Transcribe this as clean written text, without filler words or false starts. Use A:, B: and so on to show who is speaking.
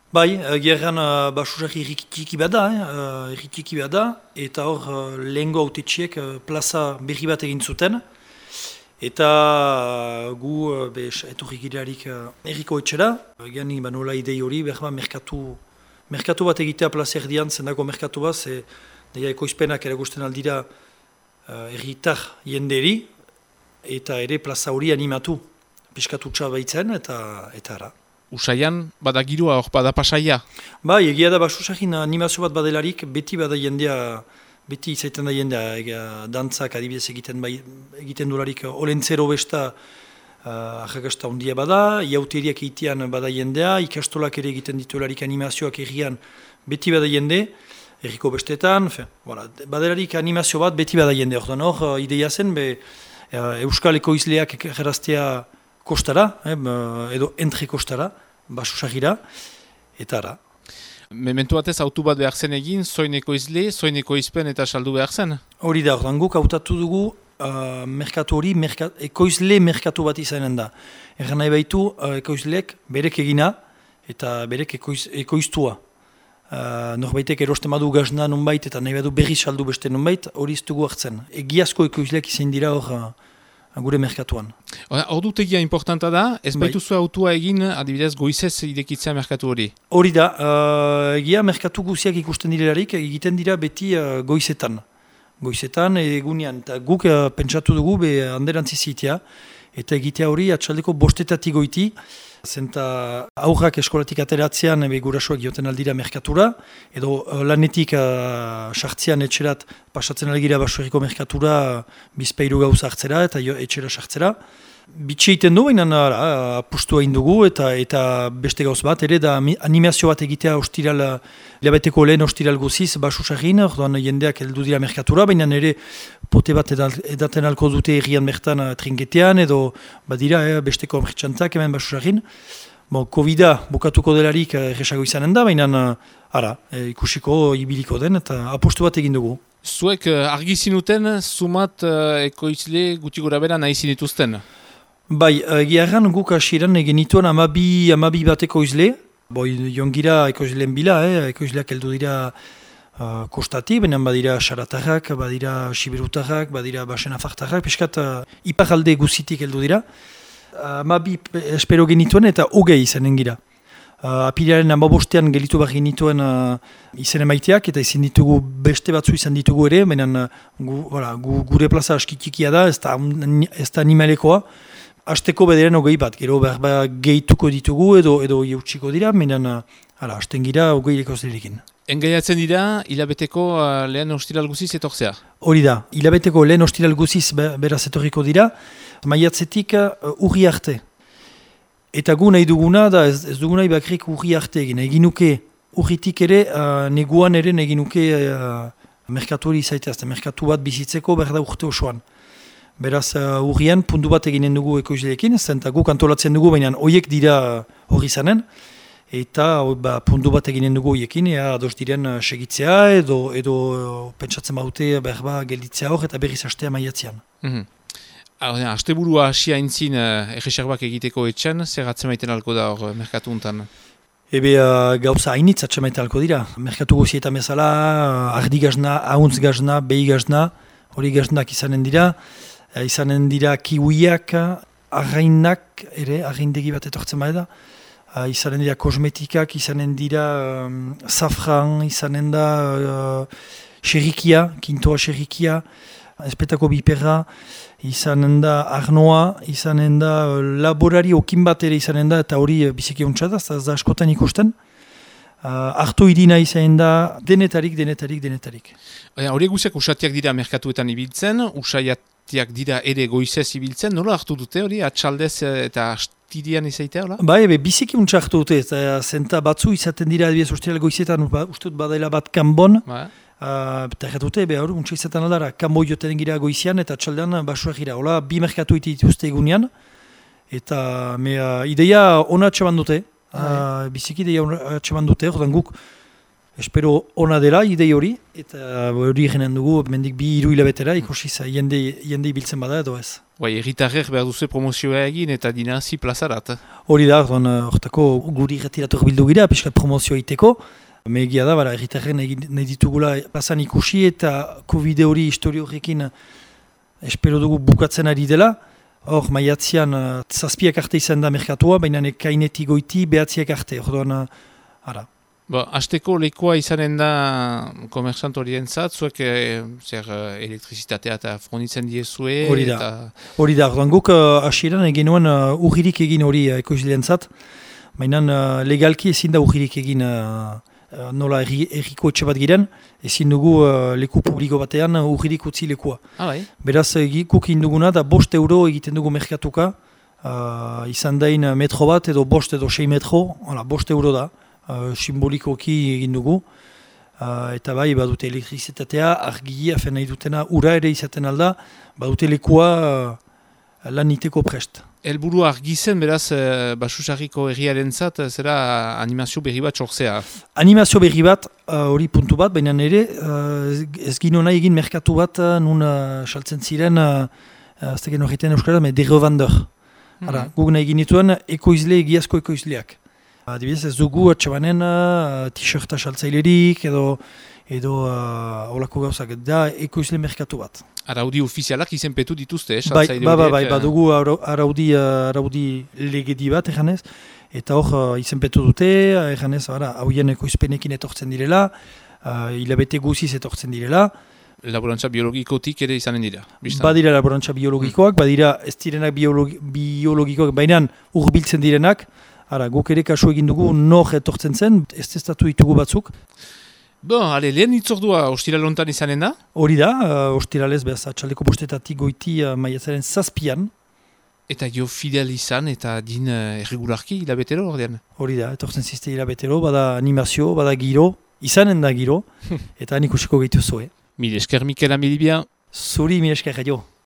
A: Bai, gerran basusaki irrikitiki bada, irrikitiki bada, eta hor lehengo autetxiek plaza berri bat egin zuten, eta gu etorri girearik erriko etxera, gani nola idei hori, behar merkatu bat egitea plaza erdian, zendako merkatu bat, ze deia ekoizpenak eragusten aldira erritar jenderi, eta ere plaza hori animatu, piskatutxa baitzen, eta ara.
B: Usaian, bada girua, hor bada pasaia?
A: Bai, egia da basusakin animazio bat badelarik, beti bada jendea, beti izaiten da jendea, dantzak adibidez egiten dolarik olentzero besta ahakasta ondia bada, iauteriak egitean bada jendea, ikastolak ere egiten ditularik animazioak errian beti bada jende, erriko bestetan, badelarik animazio bat beti bada jende, hor ideia zen, Euskal Ekoizleak geraztea kostara, edo entre kostara, basusagira, eta ara.
B: Mementu batez autu bat behar zen egin, zoin ekoizle, zoin ekoizpen eta saldu behar zen?
A: Hori da, guk hautatu dugu merkatu hori, ekoizle merkatu bat izanen da. Erran nahi baitu ekoizleek berek egina eta berek ekoiztua. Norbaitek erosten badu gazna nunbait eta nahi badu berri saldu beste nunbait, hori ez dugu hartzen. Egiazko ekoizleek izan dira hor gure merkatuan.
B: Ordutegia importanta da, ez baituzu autua egin adibidez goizez irekitzea merkatu hori?
A: Hori da, egia merkatu guziak ikusten direlarik egiten dira beti goizetan. Goizetan egunean, eta guk pentsatu dugu handerantzi zitea, eta egitea hori atxaldeko bostetatik goiti, zenta aurrak eskolatik ateratzean gurasoak joten aldira merkatura, edo lanetik sartzean etxerat pasatzen algira basoerriko merkatura bizpeiru gauza hartzera eta etxera sartzera. Bitxe egiten du, baina apustu egin dugu eta beste gauz bat, ere da animazio bat egitea hilabeteko lehen ostiral guziz basusagin, orduan jendeak heldu dira merkatura, baina ere pote bat edaten alko dute errian bertan trinketean, edo badira besteko mertxantak hemen basusagin. Covid-a bukatuko delarik erresago izanen da, baina ikusiko ibiliko den eta apustu bat egin dugu.
B: Zuek argi zinuten, sumat ekoizle guti gora bera nahi zinituzten?
A: Bai, egiarran guk asiran genituen amabi bateko izle, jongira ekoizleen bila, ekoizleak heldu dira kostati, benen badira xaratarrak, badira siberutarrak, badira basenafartarrak, peskat iparalde guzitik heldu dira. Amabi espero genituen eta hogei izanen gira. Apilaren amabostean gelitu behar genituen izen emaiteak eta izan ditugu beste batzu izan ditugu ere, benen gure plaza askitikia da, ez da animalekoa. Azteko bederen hogei bat, gero behar gehituko ditugu edo jautsiko dira, menen hasten gira hogei ekoizlerekin.
B: Engaiatzen dira, hilabeteko lehen ostiral guziz etorzea?
A: Hori da, hilabeteko lehen ostiral guziz beraz etorriko dira, maiatzetik urri arte. Eta gu nahi duguna da, ez duguna ibakrik urri arte egin. Egin nuke urritik ere, neguan ere egin nuke merkatu hori izaiteaz, merkatu bat bizitzeko behar da urte osoan. Beraz, urrian puntu bat eginen dugu ekoizleekin, zenta guk antolatzen dugu, baina horiek dira hori zanen, eta puntu bat eginen dugu horiekin, ados diren segitzea edo pentsatzen baute berba gelditzea hor eta berriz hastea maiatzean.
B: Asteburua hasia entzin erreserbak egiteko etxan, zer atzemaiten alko da hor merkatu untan?
A: Gauza hainitz atzemaiten alko dira. Merkatu gozietan bezala, ardi gazna, ahuntz gazna, behi gazna, hori gaznak izanen dira kiwiak, arrainak, ere, arraindegi bat etortzen baeda, izanen dira kosmetikak, izanen dira safran, izanen da xerrikia, kintoa xerrikia, espetako biperra, izanen da arnoa, izanen da laborari okin bat ere izanen da, eta hori biziki ontsa da, ez da askotan ikusten. Arto irina izanen da denetarik.
B: Hori guziak usatiak dira merkatuetan ibiltzen, usaiatiak dira ere goizez ibiltzen, nola hartu dute hori, atxaldez eta astirian izaitea, hola?
A: Bai, biziki untsa hartu dute, zenta batzu izaten dira adibidez ostiral goizetan, uste dut badaila bat kanbon, eta erratute, hori untsa izaten aldara, kanbo joten gira goizian eta atxaldean basua gira, hola, bi merkatu dituzte egunean, eta ideia ona atxaban dute, biziki ideia atxaban dute, ordan guk espero ona dela idei hori, eta hori eginen dugu, mendik 2-3 hilabetera, ikusiz jende ibiltzen bada edo ez.
B: Bai, erritarrek behar duzu promozioa egin eta dinazi plazarat.
A: Hori da, hortako guri retiratu bildu gira, piskat promozioa iteko, egia da, erritarren nahi ditugula plazan ikusi eta Covid hori histori horrekin espero dugu bukatzen ari dela. Hor, maiatzean 7 arte izan da merkatua, baina ekainetik goiti 9 arte. Orduan, ara.
B: Hasteko lekoa izanen da komersant horien zat, zuek elektrizitatea eta fronitzen diezue.
A: Hori da, orduan guk hasieran egin nuen urririk egin hori ekoizleen zat, baina legalki ezin da urririk egin nola erriko etxe bat giren, ezin dugu leku publiko batean urririk utzi lekua. Beraz, guk induguna da 5 euro egiten dugu merkatuka, izan dain metro bat edo 5 edo 6 metro, 5 euro da. Simbolikoki egin dugu, eta bai, badute elektrizitatea, argia, nahi dutena, ura ere izaten alda, badute lekua lan iteko prest.
B: Helburu argizen, beraz, Basusarriko herriaren zat, zera animazio berri bat sortzea? Animazio
A: berri bat, hori puntu bat, baina ere, ez gino nahi egin merkatu bat, nun saltzen ziren, ez teken horretan euskara, de revendeur. Guk nahi egin dituen, ekoizle, egiazko ekoizleak. Adibidez ez dugu atxabanen t-shirta saltzailerik edo olako gauzak, da ekoizle merkatu bat.
B: Araudi ofizialak izenpetu dituzte, saltzaile horiek?
A: Badugu araudi legedi bat, eganez, eta hor izenpetu dute, eganez, hauien ekoizpenekin etortzen direla, hilabete guziz etortzen direla.
B: Laborantza biologikotik ere izanen dira?
A: Badira laborantza biologikoak, badira ez direnak biologikoak, baina urbiltzen direnak. Guk ere kasu egin dugu nor etortzen zen, ez testatu ditugu batzuk.
B: Lehen itzordua ostiral hontan izanen da?
A: Hori da, ostiralez behaz atxaldeko bostetatik goiti maiatzaren 7an.
B: Eta jo fidel izan eta din erregularki hilabetero ordean?
A: Hori da, etortzen ziste hilabetero, bada animazio, bada giro, izanen da giro, eta han ikusiko gehitu zuen.
B: Mil esker Mikel Amilibia.
A: Zuri mil esker, jo.